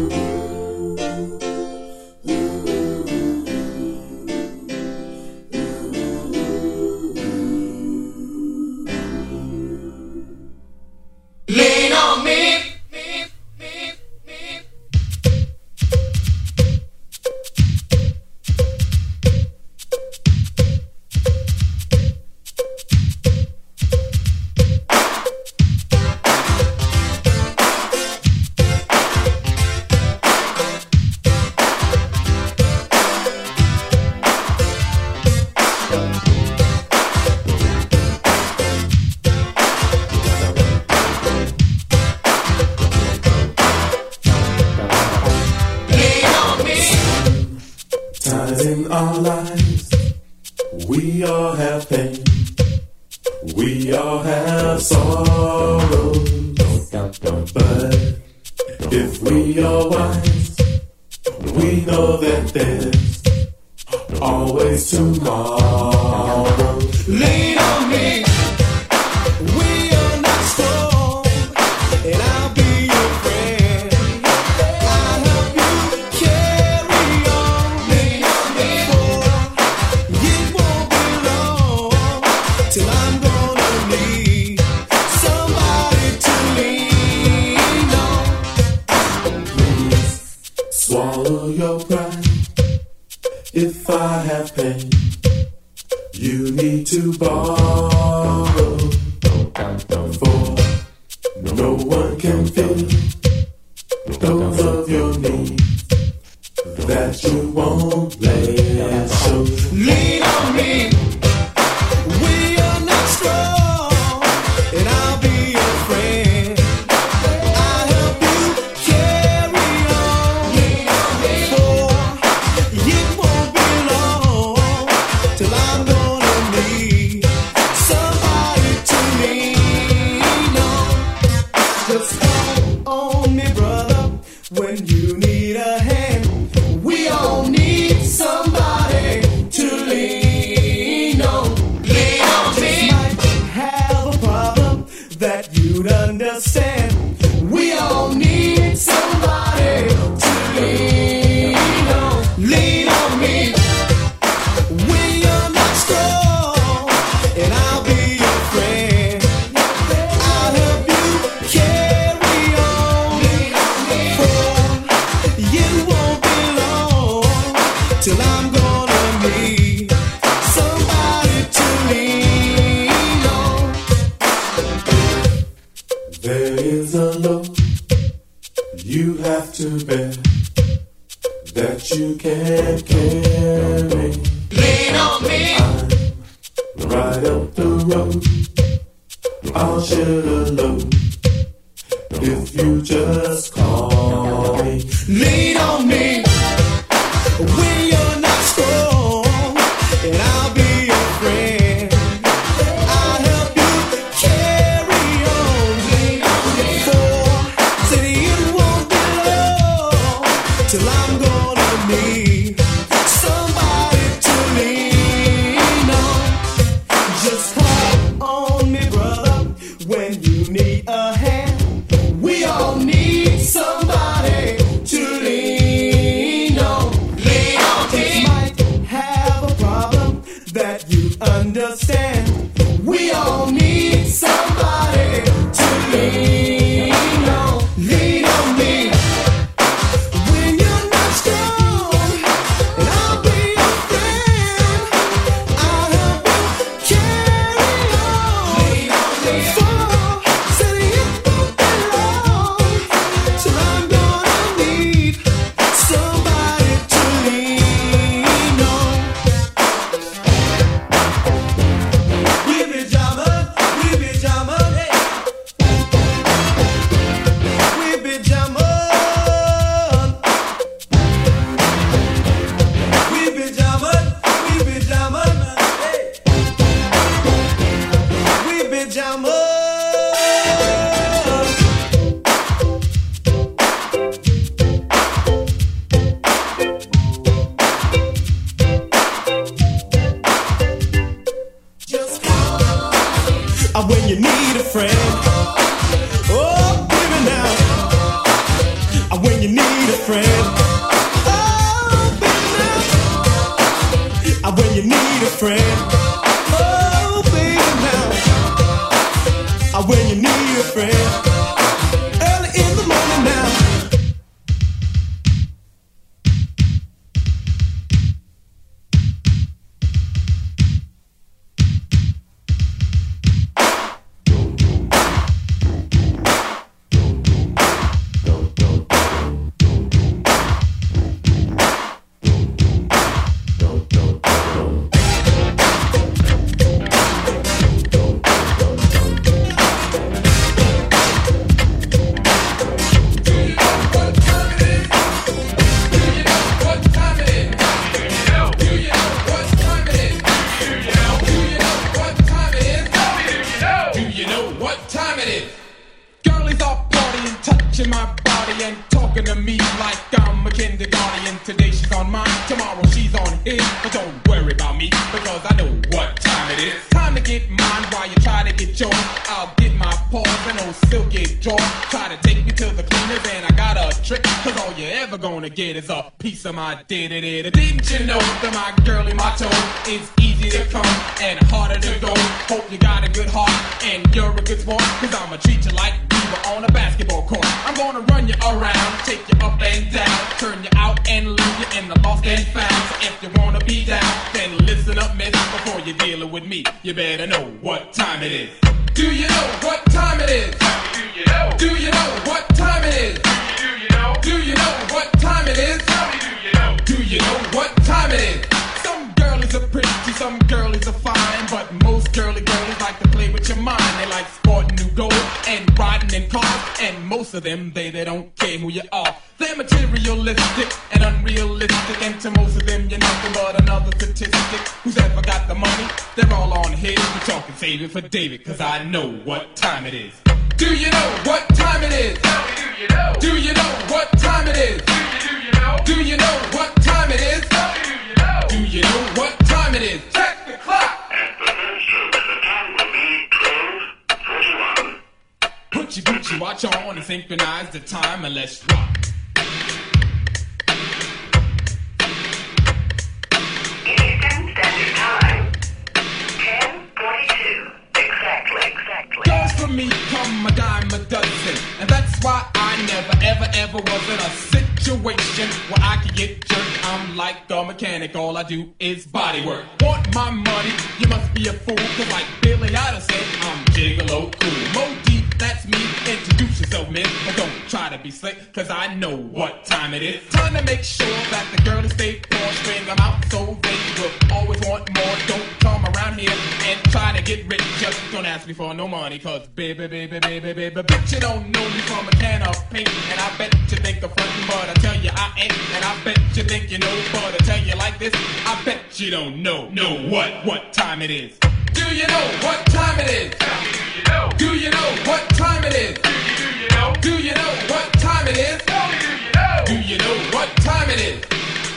Lean on me. Times in our lives, we all have pain, we all have sorrow. But if we are wise, we know that there's always tomorrow. Lean on me. We are not strong, and I'll be your friend. I'll help you carry on. Lean on me. It won't be long till I'm gonna need somebody to lean on. Please swallow your pride. If I have pain, you need to borrow. For no one can fill those of your needs that you won't let. So Lean on me. We are not strong, and I'll be your friend. I'll help you carry on. Lean on me. It won't be long till I'm gonna need somebody to lean on. Just call on me, brother, when you need a hand. We all need somebody to lean on. Lean on me. Might have a problem that you'd understand. We all need somebody to lean on. Lean on me. We are not strong, and I'll be your friend. I'll help you carry on. Lean on me. It won't be long till I'm gonna need somebody to lean on. there is a load you have to bear that you can't carry. Lean on me. Right up the road, I'll share the load if you just call me. Lean on me. We are not strong, and I'll be your friend. I'll help you carry on. Lean on me. Said it won't be long till I'm gonna need somebody to lean on. Just call on me, brother, when you need a hand. We all need somebody to lean on. Lean on me. Might have a problem that you understand. We all need somebody to lean on. Lean on me. When you're not strong, and I'll be your friend. I'll help you carry on. Lean on me. Said it won't be long till I'm gonna need somebody to lean on. We be jamming, hey. We be jamming, we be jamming, hey. We be jamming. Just when you need a friend. Oh, baby, now. when you need a friend. Oh, baby, when you need a friend. Oh, baby, now, when you need a friend. Early in the morning now. Is a piece of my day-to-day. Didn't you know that my girlie, my toe, is easy to come and harder to go? Hope you got a good heart and you're a good sport, cause I'ma treat you like we were on a basketball court. I'm gonna run you around, take you up and down, turn you out and leave you in the lost and found. So if you wanna be down, then listen up, miss, before you're dealing with me. You better know what time it is. Do you know what time it is? Do you know? Do you know what time it is? Do you know? Do you know what time it is? Tell me, do you know? Do you know what time it is? Some girlies are pretty, some girlies are fine, but most girlies like to play with your mind. They like sporting new gold and riding in cars, and most of them, they don't care who you are. They're materialistic and unrealistic, and to most of them, you're nothing but another statistic. Who's ever got the money? They're all on his. We're talking save it for David, cause I know what time it is. Do you know what time it is? Tell me, do you know? Do you know what time it is? Do you know? Do you know what time it is? Tell me, do you know? Do you know what time it is? Check the clock. The time will be 12:41. Put your Gucci watch on and synchronize the time and let's rock. Eastern Standard Time, 10:42. Exactly. Girls for me come a dime a dozen, and that's why I never ever was in a situation where I could get jerked. I'm like a mechanic, all I do is body work. Want my money? You must be a fool, cause like Billy Idol said, I'm gigolo cool. Mo Deep, that's me. Introduce yourself, miss, but don't try to be slick, cause I know what time it is. Time to make sure that the girls stay poor, string them out so they will always want more. Don't come around here and try to get rich. Just don't ask me for no money, cause baby, bitch, you don't know me from a can of paint. And I bet you think I'm frontin', but I tell you I ain't. And I bet you think you know, but I tell you like this, I bet you don't know what time it is. Do you know what time it is? Tell me, do you know? Do you know what time it is? Do you know? Do you know what time it is? Tell me, do you know? Do you know what time it is?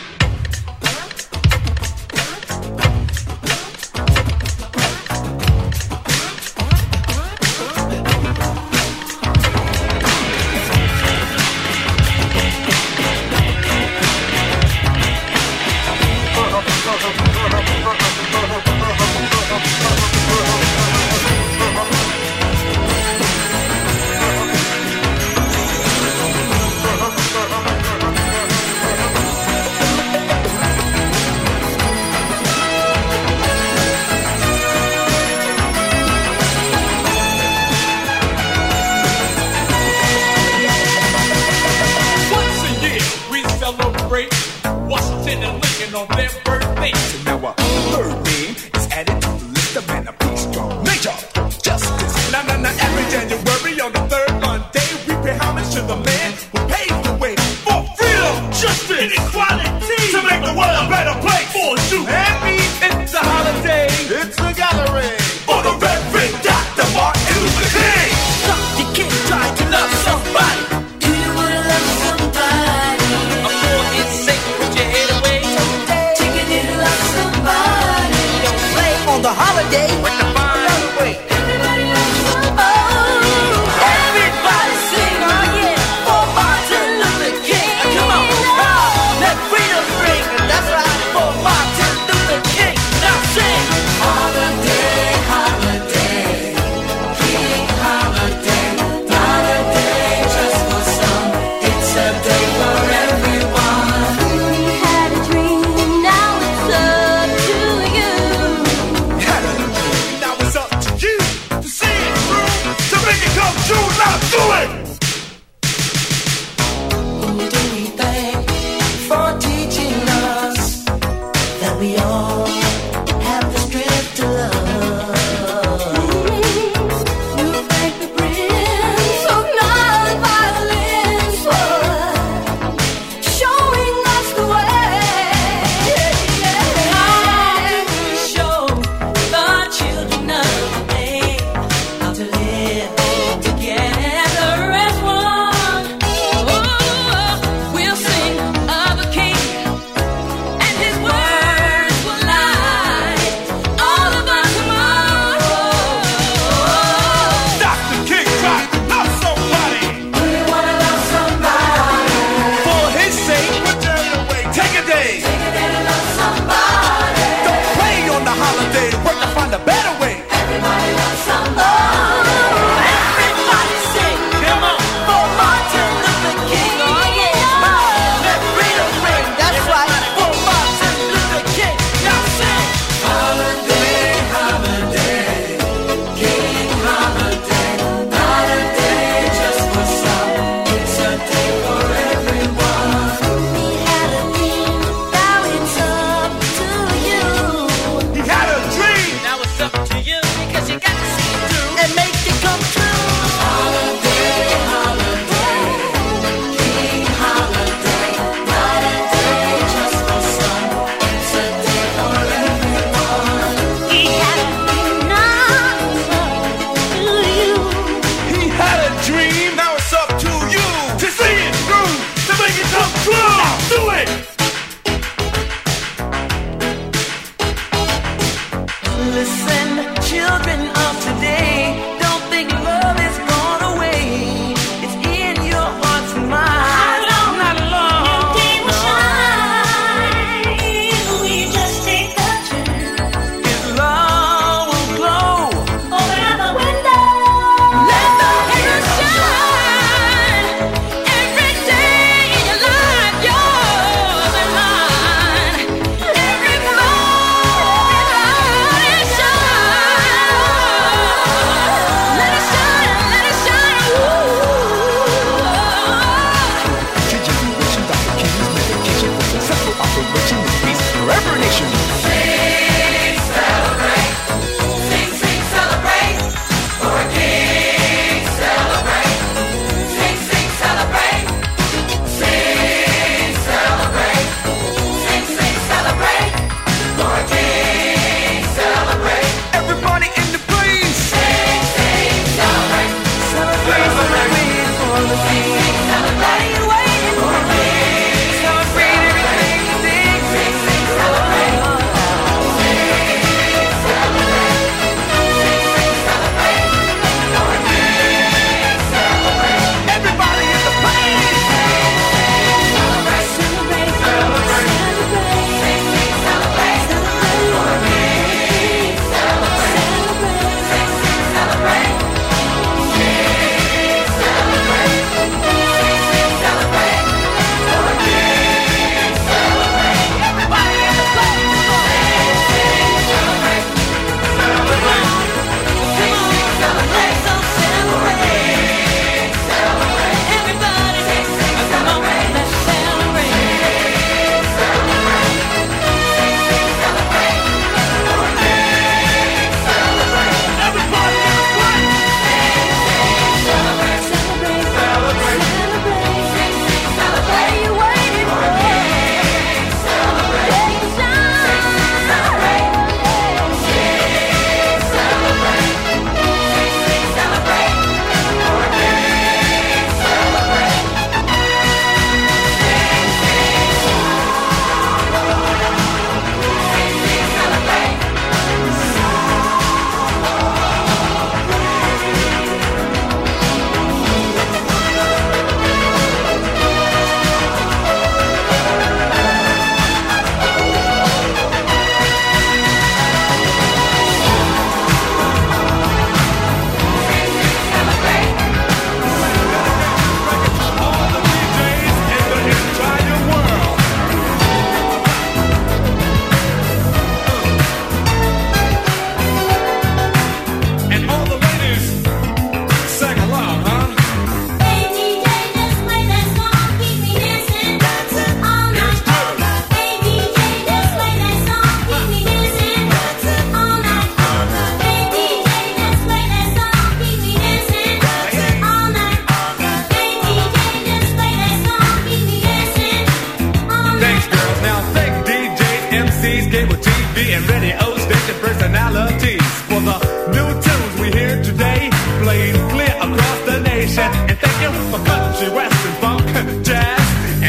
Washington and Lincoln on their birthday. So now our third name is added to the list of men of peace, strong major justice. Now, every January on the third Monday, we pay homage to the man who paved the way for freedom, justice, and equality to make the world a better place for you and me. It's a holiday. It's a gathering for the Reverend Dr. Martin Luther King. You can't try to love somebody. Do you wanna love somebody? I'm sure it's safe to put your head away. Take a little love somebody. Don't play on the holiday when the fire away. Everybody loves somebody. Oh, everybody sing, oh yeah, for Martin Luther King.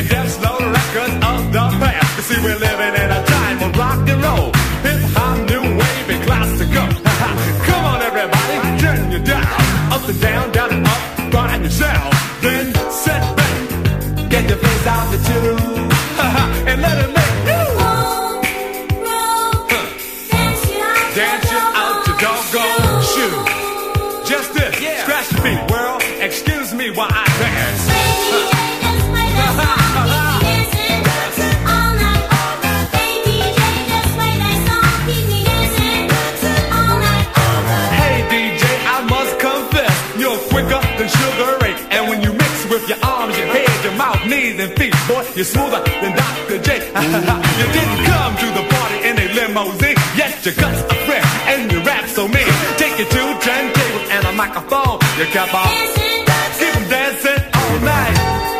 and death slow records of the past. You see, we're living in a time of rock and roll, hip hop, new wave, and classical. Come on, everybody, turn your dial up and down, down and up, find yourself. Then sit back, get your face out the tube, and let it make you dance you out your doggone shoe. Just this, scratch your feet, world. Excuse me while I dance. Hey DJ, I must confess, you're quicker than Sugar Ray. And when you mix with your arms, your head, your mouth, knees, and feet, boy, you're smoother than Dr. J. You didn't come to the party in a limousine, yet your guts are fresh and you rap so mean. Take you to turntables and a microphone. You kept on, keep 'em dancing all night.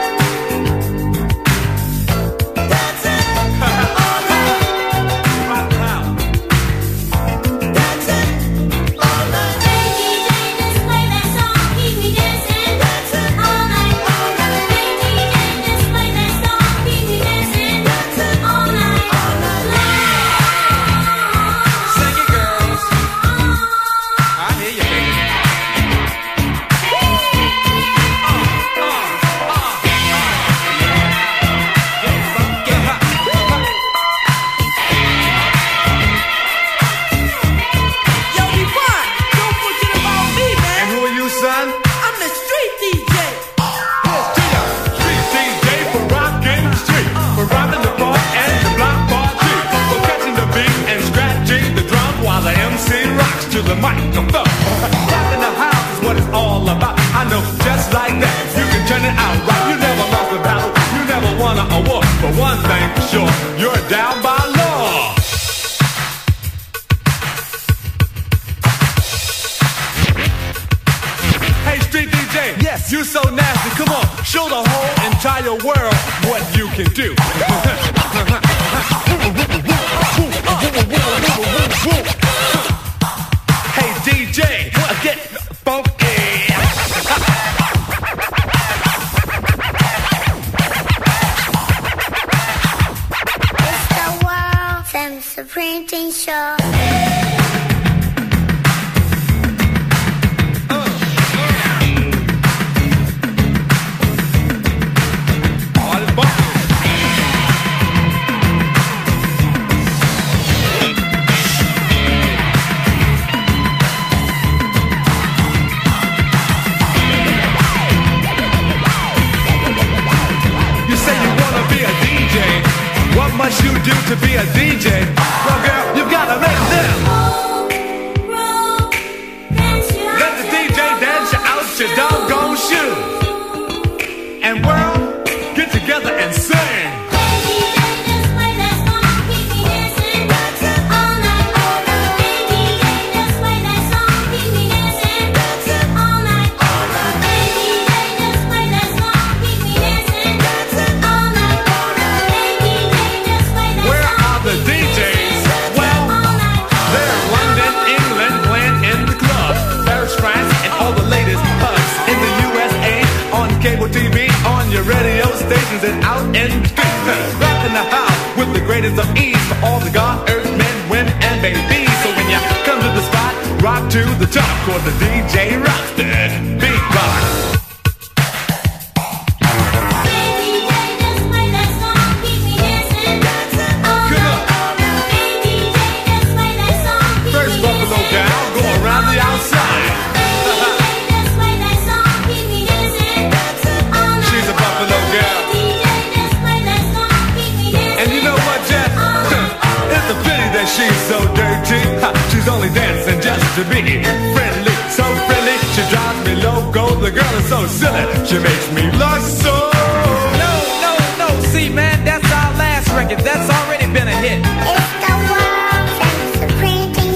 That's already been a hit. It's the world famous printing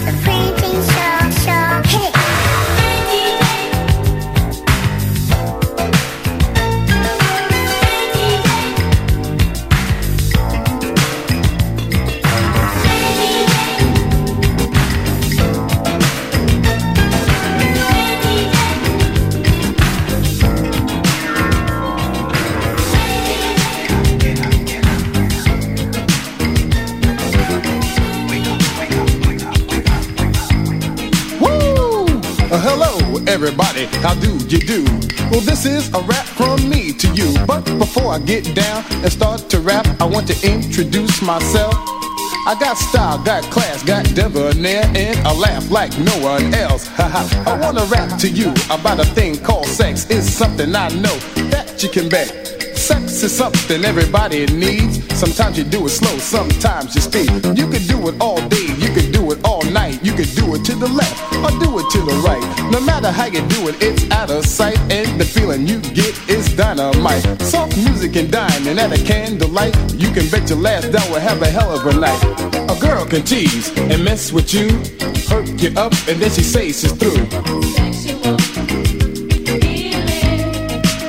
show. Hey. everybody, how do you do? Well, this is a rap from me to you. But before I get down and start to rap, I want to introduce myself. I got style, got class, got debonair, and a laugh like no one else. I wanna rap to you about a thing called sex. It's something I know that you can bet. Sex is something everybody needs. Sometimes you do it slow, sometimes you speed. You can do it all day, you can do it all night. You can do it to the left or do it to the right. No matter how you do it, it's out of sight. And the feeling you get is dynamite. Soft music and dining at a candlelight. You can bet your last dollar will have a hell of a night. A girl can tease and mess with you, hurt you up, and then she says she's through. Sexual healing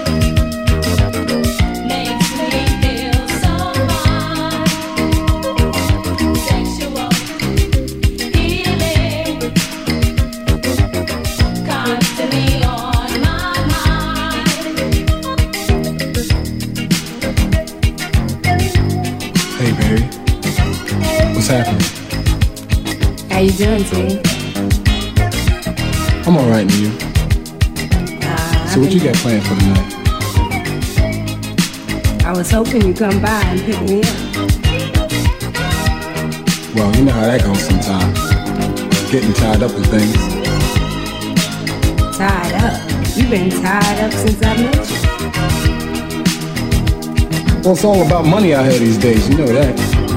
makes me feel so fine. Sexual healing constantly on my mind. Hey, baby. What's happening? How you doing, T? I'm alright, and you? So what you got planned for tonight? I was hoping you'd come by and pick me up. Well, you know how that goes sometimes. Getting tied up with things. Tied up? You've been tied up since I met you. Well, it's all about money out here these days, you know that.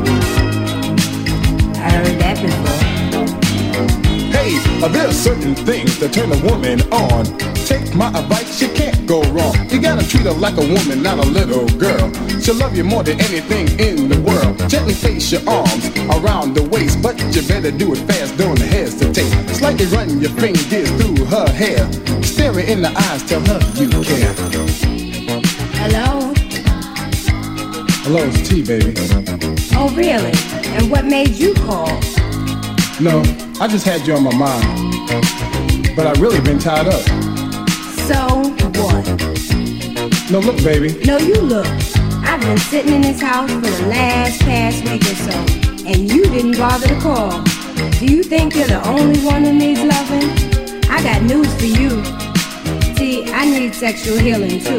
I heard that before. Hey, there are certain things that turn a woman on. Take my advice, you can't go wrong. You gotta treat her like a woman, not a little girl. She'll love you more than anything in the world. Gently place your arms around the waist, but you better do it fast, don't hesitate. Slightly run your fingers through her hair. Stare her in the eyes, tell her you care. Hello? Hello, it's T, baby. Oh, really? And what made you call? No, I just had you on my mind. But I really been tied up. So what? No, look, baby. No, you look. I've been sitting in this house for the past week or so, and you didn't bother to call. Do you think you're the only one who needs loving? I got news for you. See, I need sexual healing too.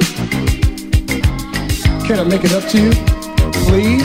Can I make it up to you? Please?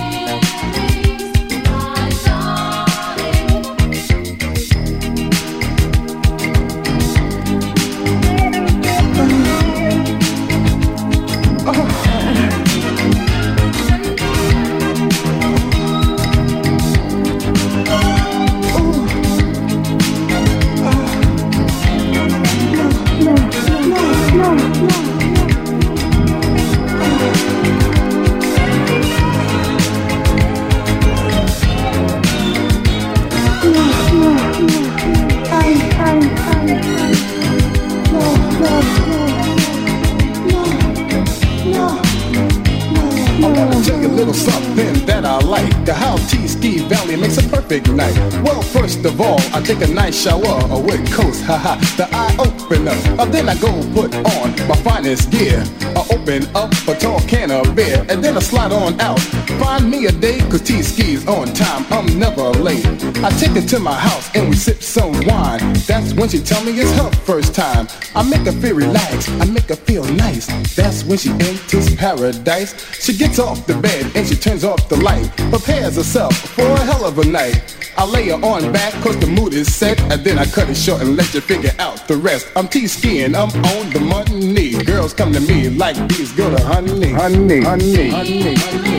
Well, first of all, I take a nice shower with Coast, haha, the eye opener. Then I go put on my finest gear. I open up a tall can of beer, and then I slide on out. Find me a day, cause T-Ski's on time, I'm never late. I take her to my house and we sip some wine. That's when she tell me it's her first time. I make her feel relaxed, I make her feel nice. That's when she enters paradise. She gets off the bed and she turns off the light. Prepares herself for a hell of a night. I lay her on back cause the mood is set, and then I cut it short and let you figure out the rest. I'm T-Skiing, I'm on the money. Girls come to me like bees go to honey. Honey, honey, honey, honey,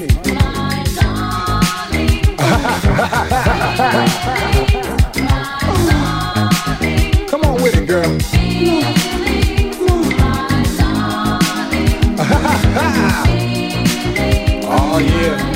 honey. Come on with it, girl. Oh yeah.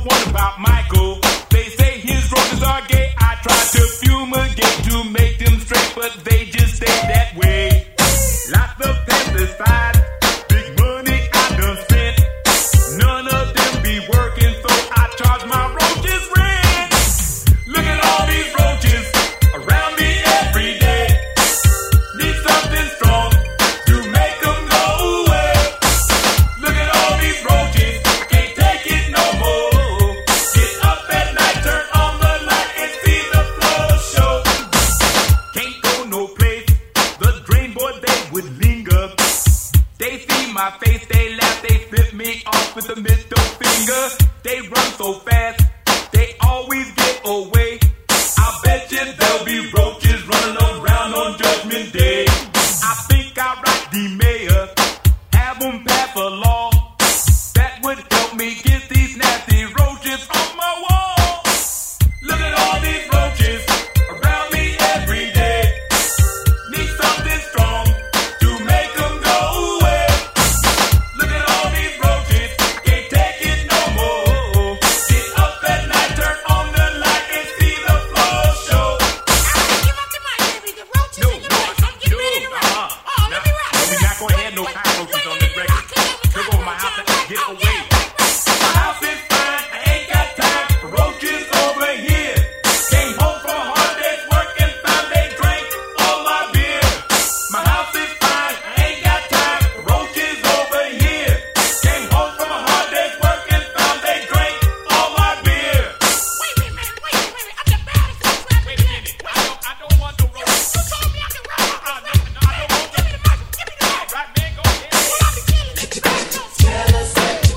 one about Michael. They say his roaches are gay. I tried to fumigate to make them straight, but they just stay that way. Lots of pesticides, big money I done spent. None of them be working, so I charge my roaches rent. Look at all these roaches around me every day. Need something strong to make them go away. Look at all these roaches, I can't take it no more. Get up at night, turn on the light and see the floor show. Can't go no place, the drain boy they would linger. They see my face, they laugh, they flip me off with the middle finger. They run so fast, they always get away. I bet you there'll be roaches running around on Judgment Day. I think I'll write the mayor, have them pass a law that would help me get these nasty roaches off my wall. Look at all these roaches around me every day. Need something strong to make them go away. Look at all these roaches, can't take it no more. Get up at night, turn on the light and see the floor show. Give up the mic, baby. The roaches in the place. I'm getting ready to rock. Oh, let me rock. No, we're not gonna have no cockroaches on this record. Took over my house and get away. My house is fine, I ain't got time for roaches over here. Came home from a hard day's work and found they drank all my beer. My house is fine, I ain't got time for roaches over here. Came home from a hard day's work and found they drank all my beer. Wait a minute. I'm the baddest roach rapper. Wait a minute, I don't want no roaches. You told me I could rock. No, I don't want Give me the mic. Give me the mic. Right, man, go ahead. Well, I'm the killer. Jealous.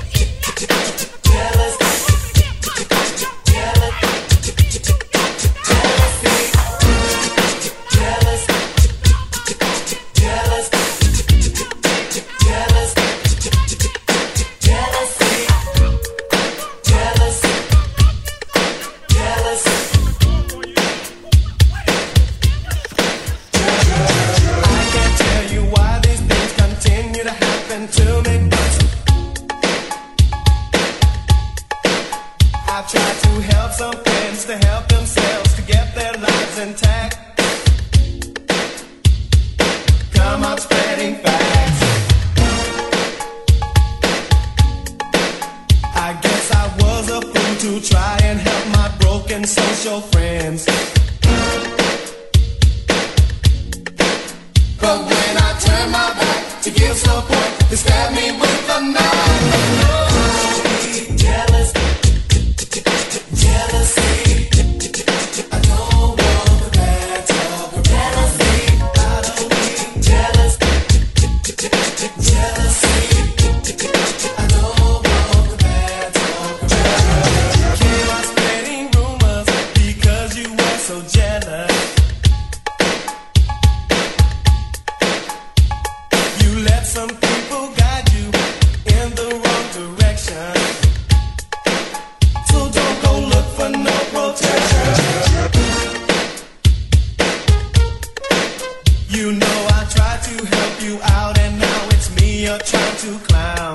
I can't tell you why these things continue to happen to me, but I've tried to help some friends to help themselves to get their lives intact. Come on, spreading facts. I guess I was a fool to try and help my broken social friends. But when I turn my back to give support, they stab me with a knife. Jealous, jealousy. I don't want the bad talk of jealousy. I don't need jealous, jealousy. I don't want the bad talk of jealousy. Came out spreading rumors because you were so jealous. You let some people guide you in the wrong direction. So don't go look for no protection. You know I tried to help you out and now it's me you're trying to clown.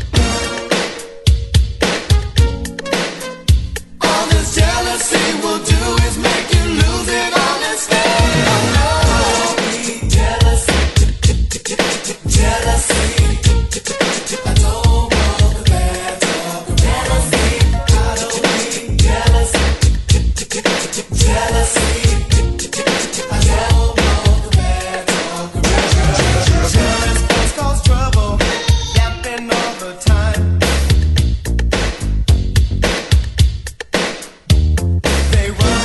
All this jealousy will do is make you lose it all instead. Jealous, jealousy. I don't want the bad talk of jealousy. I don't need jealous, jealousy. I don't want the bad talk of jealousy. Jealous folks cause trouble, yapping all the time. They run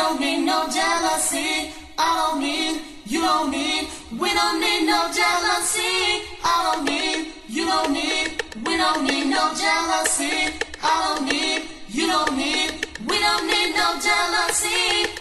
don't need no jealousy. I don't need, you don't need. We don't need no jealousy. I don't need, you don't need. We don't need no jealousy. I don't need, you don't need. We don't need no jealousy.